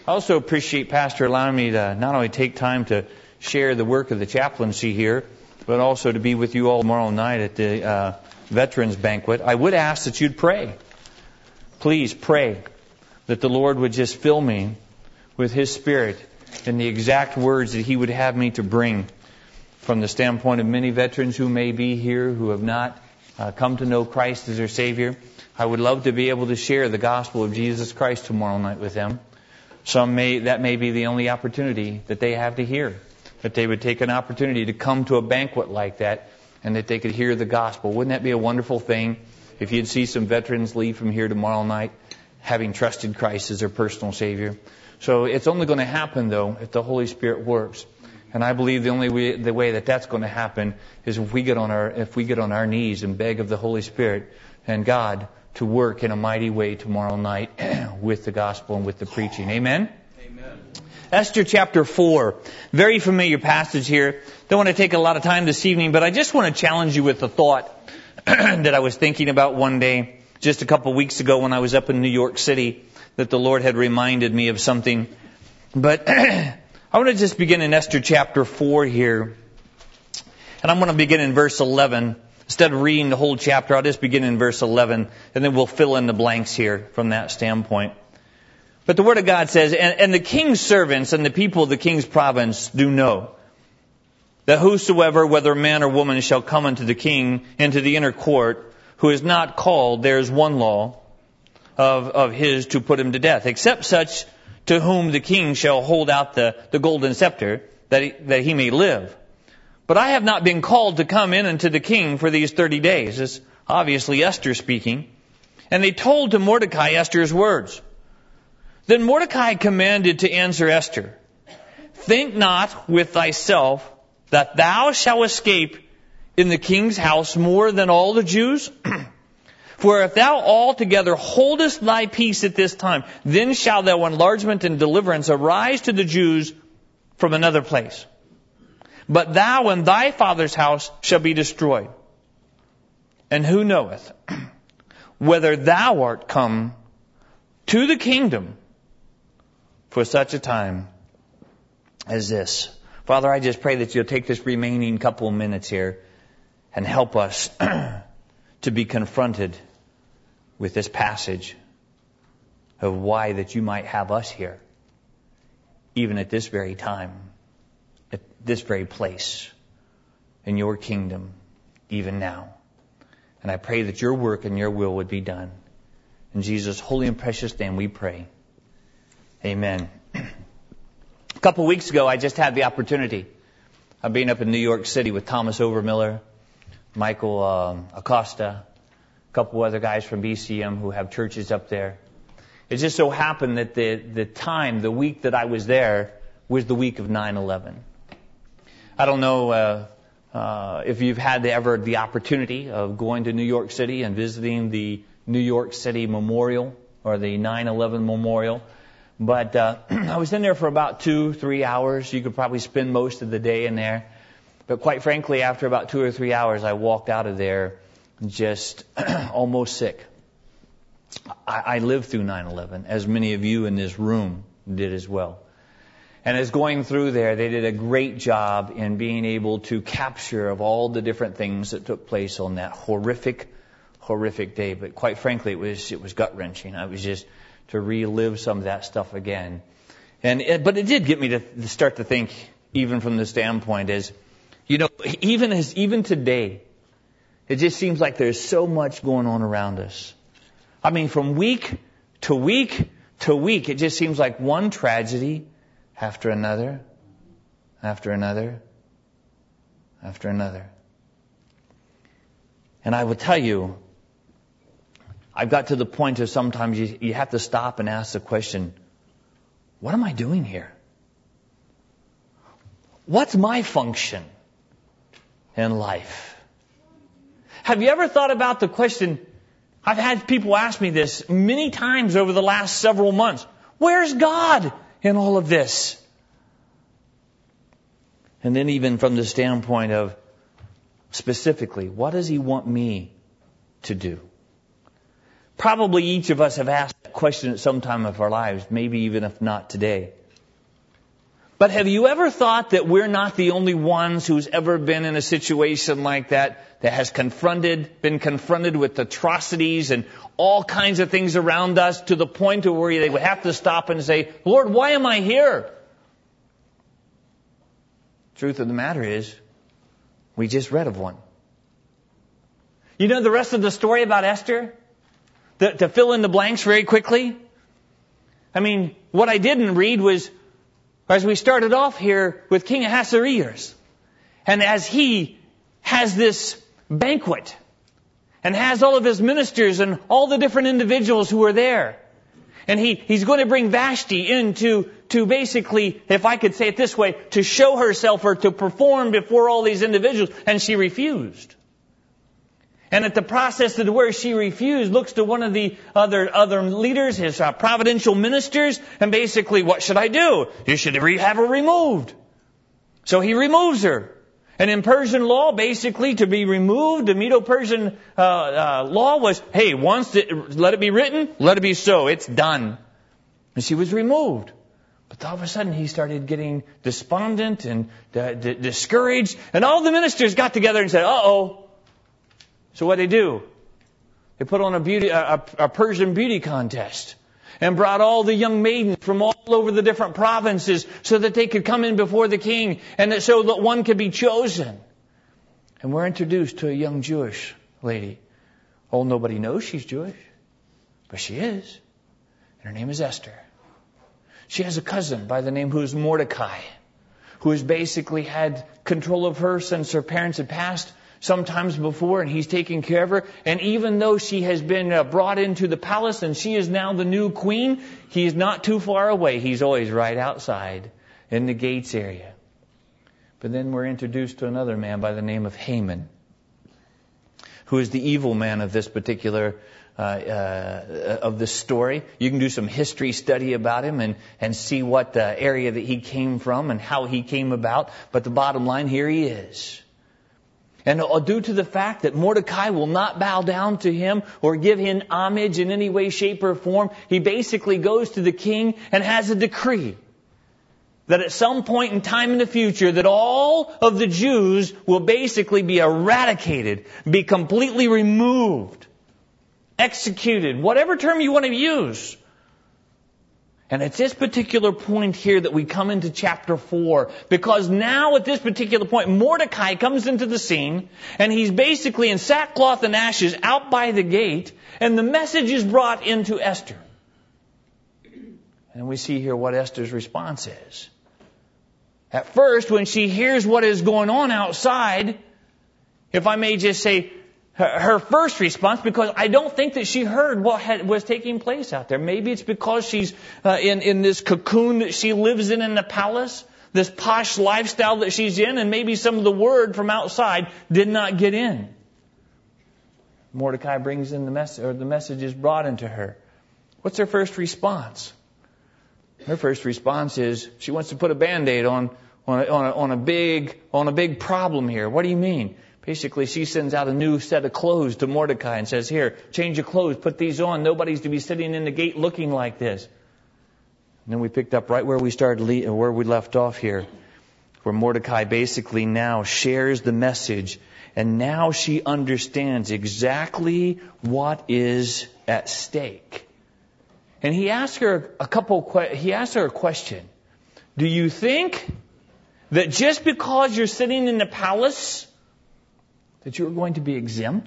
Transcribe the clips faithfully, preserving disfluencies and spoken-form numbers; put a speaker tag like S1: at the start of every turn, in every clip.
S1: I also appreciate Pastor allowing me to not only take time to share the work of the chaplaincy here, but also to be with you all tomorrow night at the uh, Veterans Banquet. I would ask that you'd pray. Please pray that the Lord would just fill me with His Spirit and the exact words that He would have me to bring from the standpoint of many veterans who may be here who have not uh, come to know Christ as their Savior. I would love to be able to share the gospel of Jesus Christ tomorrow night with them. Some may, that may be the only opportunity that they have to hear. That they would take an opportunity to come to a banquet like that and that they could hear the gospel. Wouldn't that be a wonderful thing if you'd see some veterans leave from here tomorrow night having trusted Christ as their personal Savior? So it's only going to happen, though, if the Holy Spirit works. And I believe the only way, the way that that's going to happen is if we get on our, if we get on our knees and beg of the Holy Spirit and God to work in a mighty way tomorrow night with the gospel and with the preaching. Amen?
S2: Amen.
S1: Esther chapter four. Very familiar passage here. Don't want to take a lot of time this evening, but I just want to challenge you with a thought that I was thinking about one day, just a couple of weeks ago when I was up in New York City, that the Lord had reminded me of something. But I want to just begin in Esther chapter four here. And I'm going to begin in verse eleven. Instead of reading the whole chapter, I'll just begin in verse eleven, and then we'll fill in the blanks here from that standpoint. But the Word of God says, and, and the king's servants and the people of the king's province do know that whosoever, whether man or woman, shall come unto the king into the inner court, who is not called, there is one law of, of his to put him to death, except such to whom the king shall hold out the, the golden scepter, that he, that he may live. But I have not been called to come in unto the king for these thirty days. It's obviously Esther speaking. And they told to Mordecai Esther's words. Then Mordecai commanded to answer Esther, think not with thyself that thou shalt escape in the king's house more than all the Jews. For if thou altogether holdest thy peace at this time, then shall thou enlargement and deliverance arise to the Jews from another place. But thou and thy father's house shall be destroyed. And who knoweth whether thou art come to the kingdom for such a time as this? Father, I just pray that you'll take this remaining couple of minutes here and help us to be confronted with this passage of why that you might have us here, even at this very time, at this very place, in your kingdom, even now. And I pray that your work and your will would be done. In Jesus' holy and precious name we pray. Amen. A couple of weeks ago, I just had the opportunity of being up in New York City with Thomas Overmiller, Michael um, Acosta, a couple other guys from B C M who have churches up there. It just so happened that the, the time, the week that I was there, was the week of nine eleven. I don't know uh, uh, if you've had the, ever the opportunity of going to New York City and visiting the New York City Memorial or the nine eleven Memorial. But uh, I was in there for about two, three hours. You could probably spend most of the day in there. But quite frankly, after about two or three hours, I walked out of there just almost sick. I, I lived through nine eleven, as many of you in this room did as well. And as going through there, they did a great job in being able to capture of all the different things that took place on that horrific, horrific day. But quite frankly, it was it was gut-wrenching. I was just to relive some of that stuff again. And it, but it did get me to, to start to think, even from the standpoint as, you know, even as even today, it just seems like there's so much going on around us. I mean, from week to week to week, it just seems like one tragedy after another, after another, after another. And I will tell you, I've got to the point of sometimes you, you have to stop and ask the question, what am I doing here? What's my function in life? Have you ever thought about the question, I've had people ask me this many times over the last several months, where's God in all of this? And then even from the standpoint of specifically, what does He want me to do? Probably each of us have asked that question at some time of our lives, maybe even if not today. But have you ever thought that we're not the only ones who's ever been in a situation like that, that has confronted, been confronted with atrocities and all kinds of things around us to the point of where they would have to stop and say, Lord, why am I here? Truth of the matter is, we just read of one. You know the rest of the story about Esther? The, to fill in the blanks very quickly? I mean, what I didn't read was, as we started off here with King Ahasuerus, and as he has this banquet, and has all of his ministers and all the different individuals who are there, and he, he's going to bring Vashti in to, to basically, if I could say it this way, to show herself or to perform before all these individuals, and she refused. And at the process of where she refused, looks to one of the other other leaders, his uh, providential ministers, and basically, what should I do? You should re- have her removed. So he removes her. And in Persian law, basically, to be removed, the Medo-Persian uh, uh, law was, hey, once it, let it be written, let it be so. It's done. And she was removed. But all of a sudden, he started getting despondent and uh, d- discouraged. And all the ministers got together and said, uh-oh. So what they do? They put on a beauty, a, a Persian beauty contest and brought all the young maidens from all over the different provinces so that they could come in before the king and that, so that one could be chosen. And we're introduced to a young Jewish lady. Oh, nobody knows she's Jewish, but she is. And her name is Esther. She has a cousin by the name who is Mordecai, who has basically had control of her since her parents had passed sometimes before, and he's taking care of her. And even though she has been uh, brought into the palace and she is now the new queen, he is not too far away. He's always right outside in the gates area. But then we're introduced to another man by the name of Haman, who is the evil man of this particular uh, uh, of this story. You can do some history study about him and, and see what uh, area that he came from and how he came about. But the bottom line, here he is. And due to the fact that Mordecai will not bow down to him or give him homage in any way, shape, or form, he basically goes to the king and has a decree that at some point in time in the future that all of the Jews will basically be eradicated, be completely removed, executed, whatever term you want to use. And it's this particular point here that we come into chapter four, because now at this particular point, Mordecai comes into the scene, and he's basically in sackcloth and ashes out by the gate, and the message is brought into Esther. And we see here what Esther's response is. At first, when she hears what is going on outside, if I may just say, Her, her first response, because I don't think that she heard what had, was taking place out there. Maybe it's because she's uh, in, in this cocoon that she lives in in the palace, this posh lifestyle that she's in, and maybe some of the word from outside did not get in. Mordecai brings in the message, or the message is brought into her. What's her first response? Her first response is she wants to put a Band-Aid on on a, on a, on a big on a big problem here. What do you mean? Basically, she sends out a new set of clothes to Mordecai and says, here, change your clothes, put these on. Nobody's to be sitting in the gate looking like this. And then we picked up right where we started, where we left off here, where Mordecai basically now shares the message, and now she understands exactly what is at stake. And he asked her a couple, he asked her a question. Do you think that just because you're sitting in the palace, that you're going to be exempt?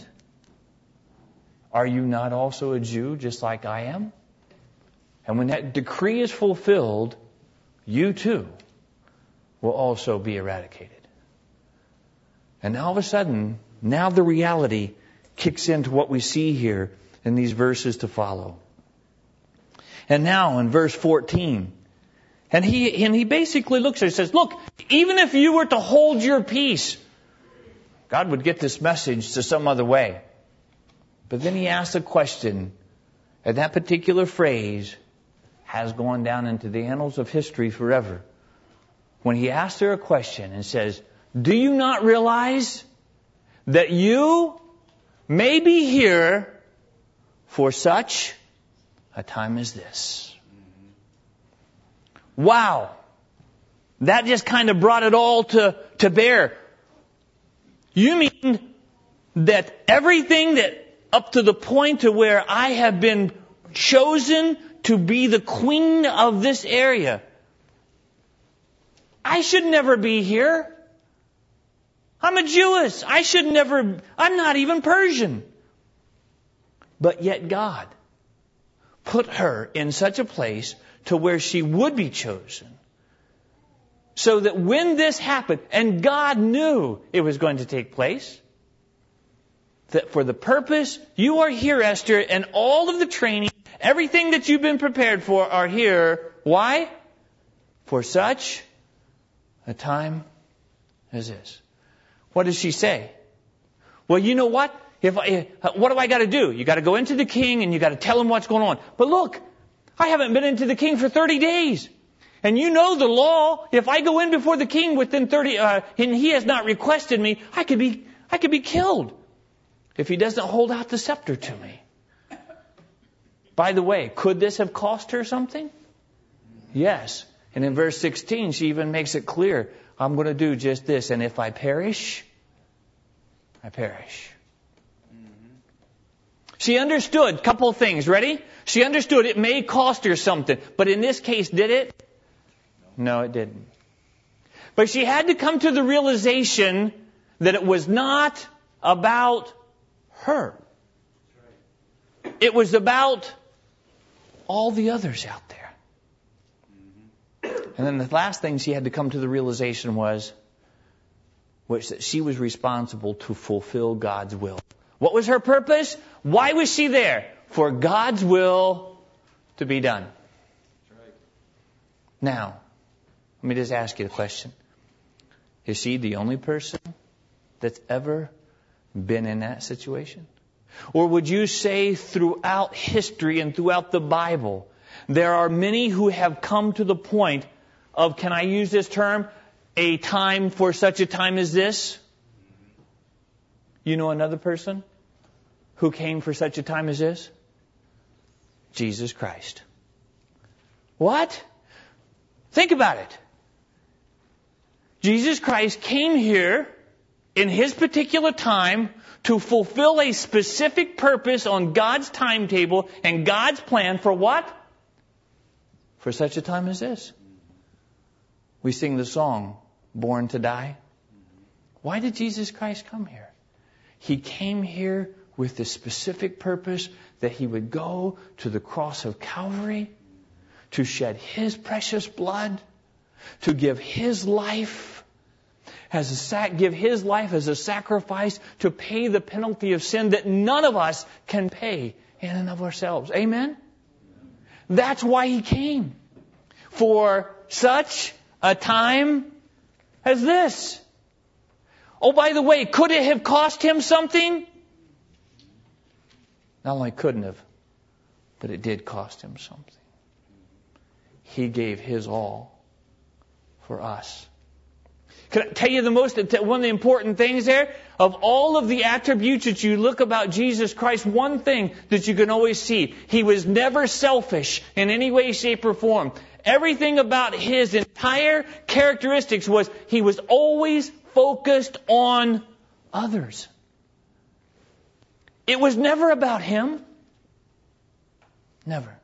S1: Are you not also a Jew just like I am? And when that decree is fulfilled, you too will also be eradicated. And now all of a sudden, now the reality kicks into what we see here in these verses to follow. And now in verse fourteen, and he, and he basically looks at it and says, look, even if you were to hold your peace, God would get this message to some other way. But then he asks a question, and that particular phrase has gone down into the annals of history forever. When he asks her a question and says, do you not realize that you may be here, For such a time as this. Wow. That just kind of brought it all to, to bear. You mean that everything that up to the point to where I have been chosen to be the queen of this area, I should never be here. I'm a Jewess. I should never, I'm not even Persian. But yet God put her in such a place to where she would be chosen. So that when this happened, and God knew it was going to take place, that for the purpose, you are here, Esther, and all of the training, everything that you've been prepared for are here. Why? For such a time as this. What does she say? Well, you know what? If I, what do I got to do? You got to go into the king and you got to tell him what's going on. But look, I haven't been into the king for thirty days. And you know the law. If I go in before the king within thirty, uh, and he has not requested me, I could be, I could be killed if he doesn't hold out the scepter to me. By the way, could this have cost her something? Yes. And in verse sixteen, she even makes it clear, I'm going to do just this. And if I perish, I perish. She understood a couple of things. Ready? She understood it may cost her something. But in this case, did it? No, it didn't. But she had to come to the realization that it was not about her. It was about all the others out there. And then the last thing she had to come to the realization was, was that she was responsible to fulfill God's will. What was her purpose? Why was she there? For God's will to be done. Now, let me just ask you a question. Is she the only person that's ever been in that situation? Or would you say throughout history and throughout the Bible, there are many who have come to the point of, can I use this term, a time for such a time as this? You know another person who came for such a time as this? Jesus Christ. What? Think about it. Jesus Christ came here in His particular time to fulfill a specific purpose on God's timetable and God's plan for what? For such a time as this. We sing the song, Born to Die. Why did Jesus Christ come here? He came here with the specific purpose that He would go to the cross of Calvary to shed His precious blood, to give His life as a sac- give His life as a sacrifice to pay the penalty of sin that none of us can pay in and of ourselves. Amen? That's why He came. For such a time as this. Oh, by the way, could it have cost Him something? Not only couldn't have, but it did cost Him something. He gave His all for us. Can I tell you the most, one of the important things there? Of all of the attributes that you look about Jesus Christ, one thing that you can always see, He was never selfish in any way, shape, or form. Everything about His entire characteristics was He was always focused on others. It was never about Him. Never.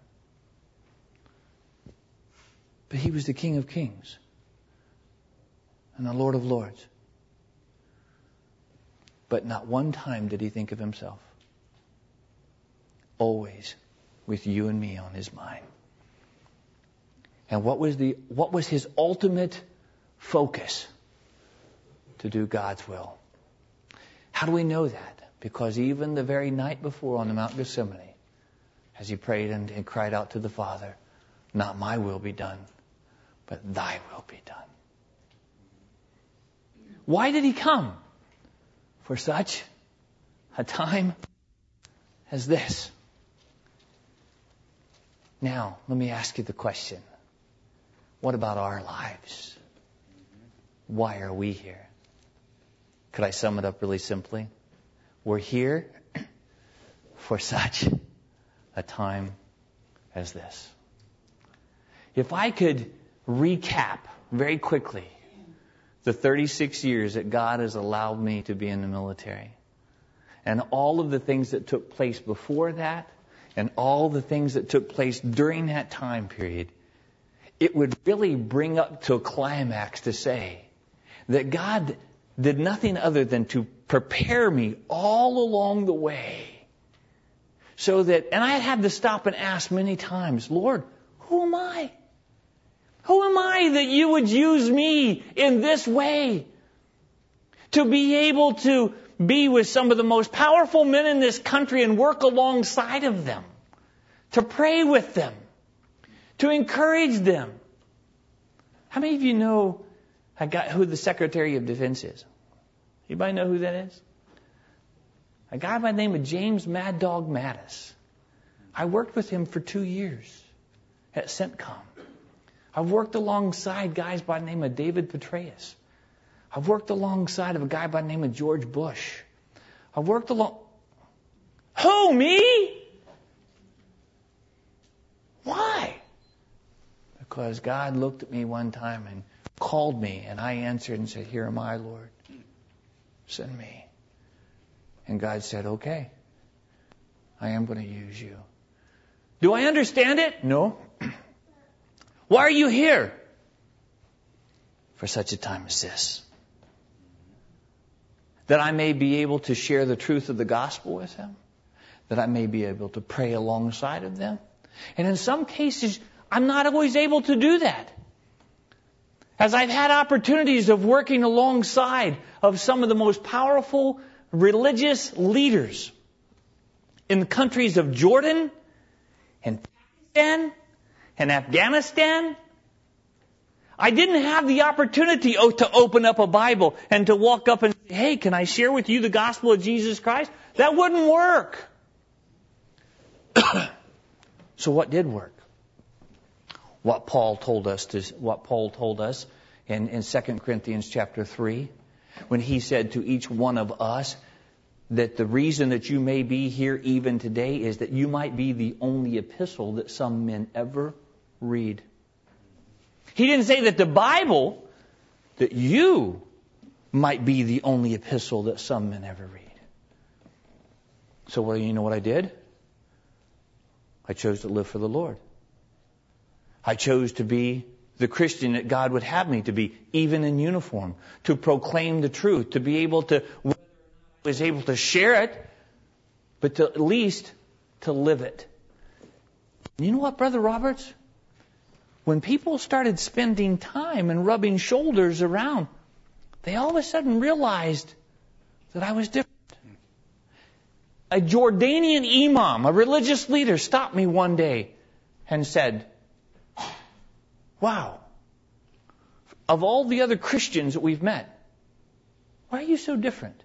S1: But He was the King of Kings and the Lord of Lords. But not one time did He think of Himself. Always with you and me on His mind. And what was the what was His ultimate focus? To do God's will. How do we know that? Because even the very night before on the Mount Gethsemane, as He prayed and, and cried out to the Father, not my will be done, but Thy will be done. Why did He come? For such a time as this. Now, let me ask you the question. What about our lives? Why are we here? Could I sum it up really simply? We're here for such a time as this. If I could recap very quickly the thirty-six years that God has allowed me to be in the military, and all of the things that took place before that, and all the things that took place during that time period, it would really bring up to a climax to say that God did nothing other than to prepare me all along the way. So that, and I had to stop and ask many times, Lord, who am I? Who am I that you would use me in this way? To be able to be with some of the most powerful men in this country and work alongside of them. To pray with them. To encourage them. How many of you know I got who the Secretary of Defense is? Anybody know who that is? A guy by the name of James Mad Dog Mattis. I worked with him for two years at CENTCOM. I've worked alongside guys by the name of David Petraeus. I've worked alongside of a guy by the name of George Bush. I've worked along... Who, me? Why? Because God looked at me one time and called me, and I answered and said, here am I, Lord. Send me. And God said, okay, I am going to use you. Do I understand it? No. Why are you here? For such a time as this. That I may be able to share the truth of the gospel with them. That I may be able to pray alongside of them. And in some cases, I'm not always able to do that. As I've had opportunities of working alongside of some of the most powerful religious leaders in the countries of Jordan and Pakistan and Afghanistan, I didn't have the opportunity to open up a Bible and to walk up and say, hey, can I share with you the gospel of Jesus Christ? That wouldn't work. So what did work? What Paul told us to, what Paul told us in, in Second Corinthians chapter three, when he said to each one of us that the reason that you may be here even today is that you might be the only epistle that some men ever read. He didn't say that the Bible, that you might be the only epistle that some men ever read. So, well, you know what I did? I chose to live for the Lord. I chose to be the Christian that God would have me to be, even in uniform, to proclaim the truth, to be able to, whether I was able to share it, but to, at least to live it. You know what, Brother Roberts? When people started spending time and rubbing shoulders around, they all of a sudden realized that I was different. A Jordanian imam, a religious leader, stopped me one day and said, wow, of all the other Christians that we've met, why are you so different?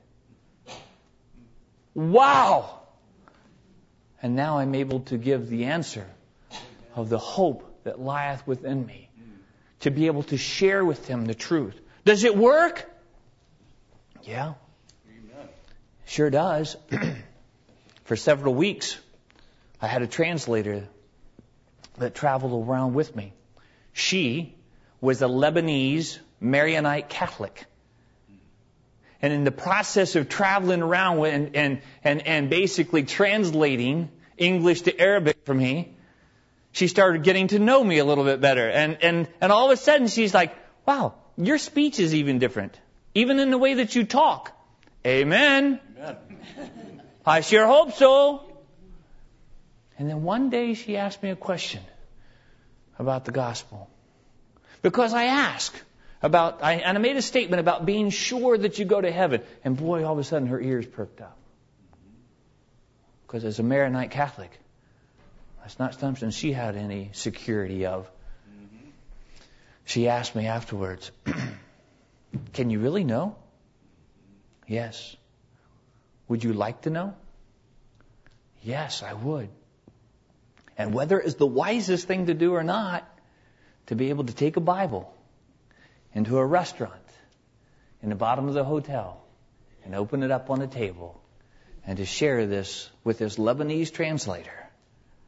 S1: Wow! And now I'm able to give the answer of the hope that lieth within me, to be able to share with them the truth. Does it work? Yeah. Sure does. For several weeks, I had a translator that traveled around with me. She was a Lebanese Maronite Catholic. And in the process of traveling around and, and, and, and basically translating English to Arabic for me, she started getting to know me a little bit better. And, and, and all of a sudden she's like, wow, your speech is even different. Even in the way that you talk. Amen. Amen. I sure hope so. And then one day she asked me a question about the gospel. Because I asked about, I, and I made a statement about being sure that you go to heaven. And boy, all of a sudden her ears perked up. Because as a Maronite Catholic, that's not something she had any security of. Mm-hmm. She asked me afterwards, can you really know? Yes. Would you like to know? Yes, I would. And whether it's the wisest thing to do or not, to be able to take a Bible into a restaurant in the bottom of the hotel and open it up on the table and to share this with this Lebanese translator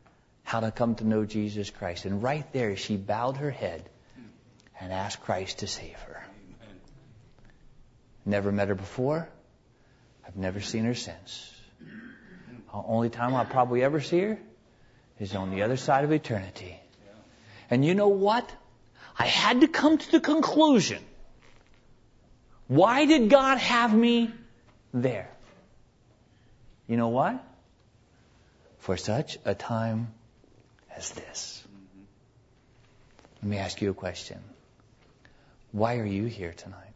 S1: how to come to know Jesus Christ. And right there, she bowed her head and asked Christ to save her. Never met her before. I've never seen her since. The only time I'll probably ever see her is on the other side of eternity. And you know what? I had to come to the conclusion. Why did God have me there? You know why? For such a time as this. Let me ask you a question. Why are you here tonight?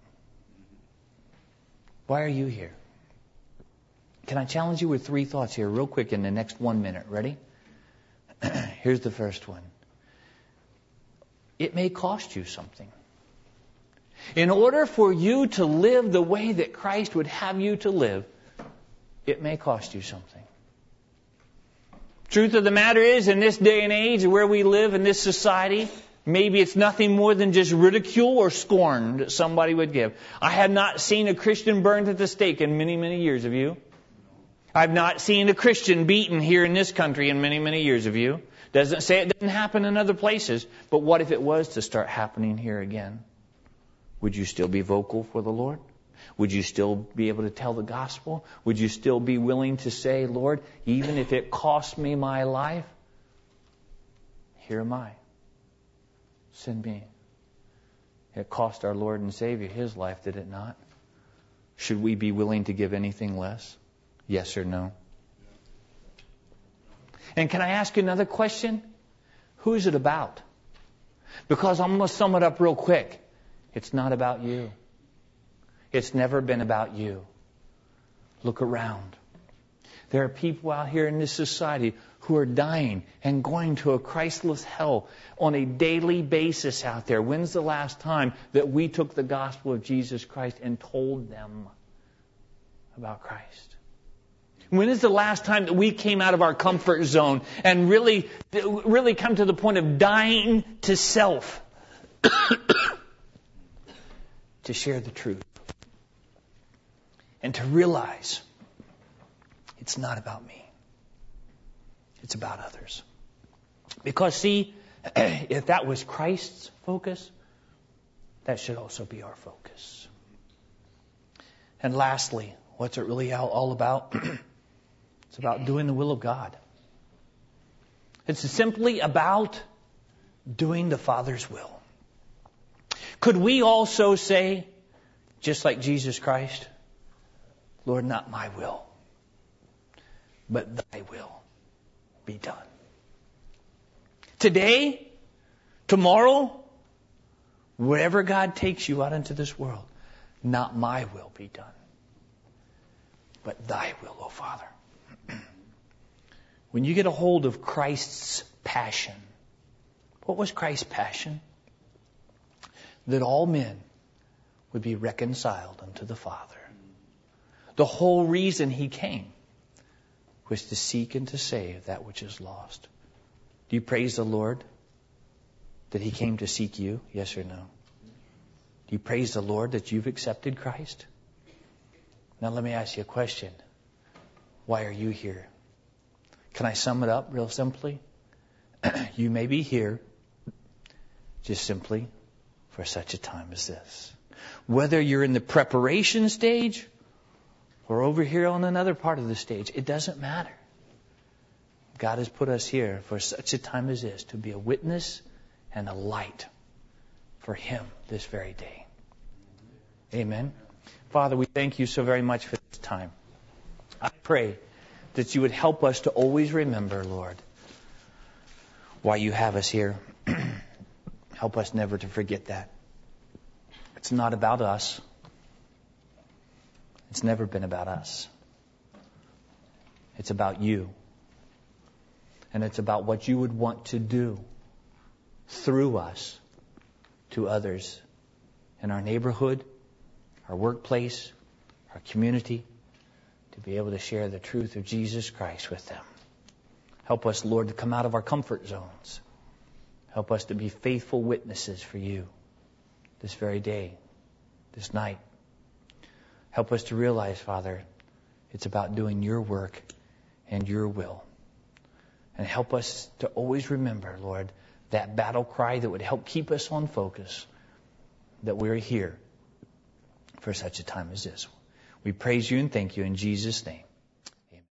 S1: Why are you here? Can I challenge you with three thoughts here real quick in the next one minute? Ready? Here's the first one. It may cost you something. In order for you to live the way that Christ would have you to live, it may cost you something. Truth of the matter is, in this day and age where we live in this society, maybe it's nothing more than just ridicule or scorn that somebody would give. I have not seen a Christian burned at the stake in many, many years. Have you? I've not seen a Christian beaten here in this country in many, many years. Have you? Doesn't say it doesn't happen in other places. But what if it was to start happening here again? Would you still be vocal for the Lord? Would you still be able to tell the gospel? Would you still be willing to say, Lord, even if it costs me my life, here am I. Send me. It cost our Lord and Savior His life, did it not? Should we be willing to give anything less? Yes or no? And can I ask you another question? Who is it about? Because I'm going to sum it up real quick. It's not about you. It's never been about you. Look around. There are people out here in this society who are dying and going to a Christless hell on a daily basis out there. When's the last time that we took the gospel of Jesus Christ and told them about Christ? When is the last time that we came out of our comfort zone and really, really come to the point of dying to self to share the truth and to realize it's not about me. It's about others. Because see, if that was Christ's focus, that should also be our focus. And lastly, what's it really all about? It's about doing the will of God. It's simply about doing the Father's will. Could we also say, just like Jesus Christ, Lord, not my will, but thy will be done. Today, tomorrow, wherever God takes you out into this world, not my will be done, but thy will, O Father. When you get a hold of Christ's passion, what was Christ's passion? That all men would be reconciled unto the Father. The whole reason He came was to seek and to save that which is lost. Do you praise the Lord that He came to seek you? Yes or no? Do you praise the Lord that you've accepted Christ? Now let me ask you a question. Why are you here? Can I sum it up real simply? You may be here just simply for such a time as this. Whether you're in the preparation stage or over here on another part of the stage, it doesn't matter. God has put us here for such a time as this to be a witness and a light for Him this very day. Amen. Father, we thank you so very much for this time. I pray that you would help us to always remember, Lord, why you have us here. Help us never to forget that. It's not about us. It's never been about us. It's about you. And it's about what you would want to do through us to others in our neighborhood, our workplace, our community, to be able to share the truth of Jesus Christ with them. Help us, Lord, to come out of our comfort zones. Help us to be faithful witnesses for you this very day, this night. Help us to realize, Father, it's about doing your work and your will. And help us to always remember, Lord, that battle cry that would help keep us on focus, that we're here for such a time as this. We praise you and thank you in Jesus' name.